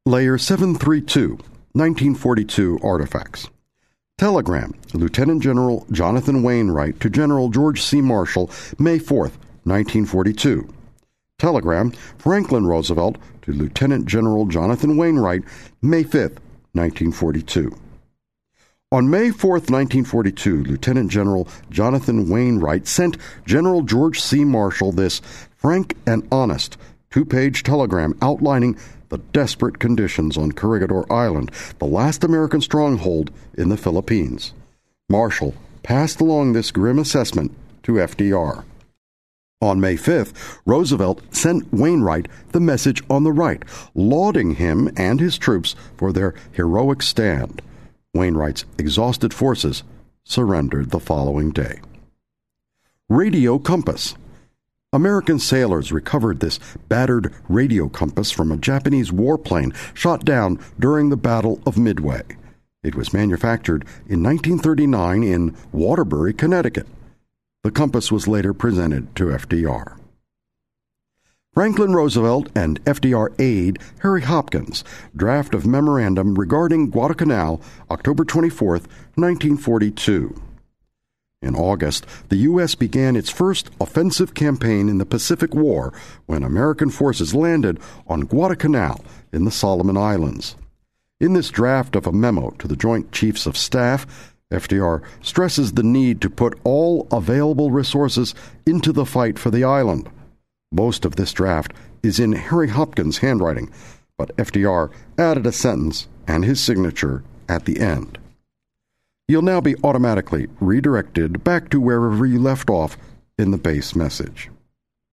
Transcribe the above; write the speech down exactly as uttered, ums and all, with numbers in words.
Layer seven thirty-two, nineteen forty-two artifacts. Telegram, Lieutenant General Jonathan Wainwright to General George C. Marshall, May fourth, nineteen forty-two. Telegram, Franklin Roosevelt to Lieutenant General Jonathan Wainwright, May fifth, nineteen forty-two. On May fourth, nineteen forty-two, Lieutenant General Jonathan Wainwright sent General George C. Marshall this frank and honest two-page telegram outlining the desperate conditions on Corregidor Island, the last American stronghold in the Philippines. Marshall passed along this grim assessment to F D R. On May fifth, Roosevelt sent Wainwright the message on the right, lauding him and his troops for their heroic stand. Wainwright's exhausted forces surrendered the following day. Radio compass. American sailors recovered this battered radio compass from a Japanese warplane shot down during the Battle of Midway. It was manufactured in nineteen thirty-nine in Waterbury, Connecticut. The compass was later presented to F D R. Franklin Roosevelt and F D R aide Harry Hopkins, draft of memorandum regarding Guadalcanal, October twenty-fourth, nineteen forty-two. In August, the U S began its first offensive campaign in the Pacific War when American forces landed on Guadalcanal in the Solomon Islands. In this draft of a memo to the Joint Chiefs of Staff, F D R stresses the need to put all available resources into the fight for the island. Most of this draft is in Harry Hopkins' handwriting, but F D R added a sentence and his signature at the end. You'll now be automatically redirected back to wherever you left off in the base message.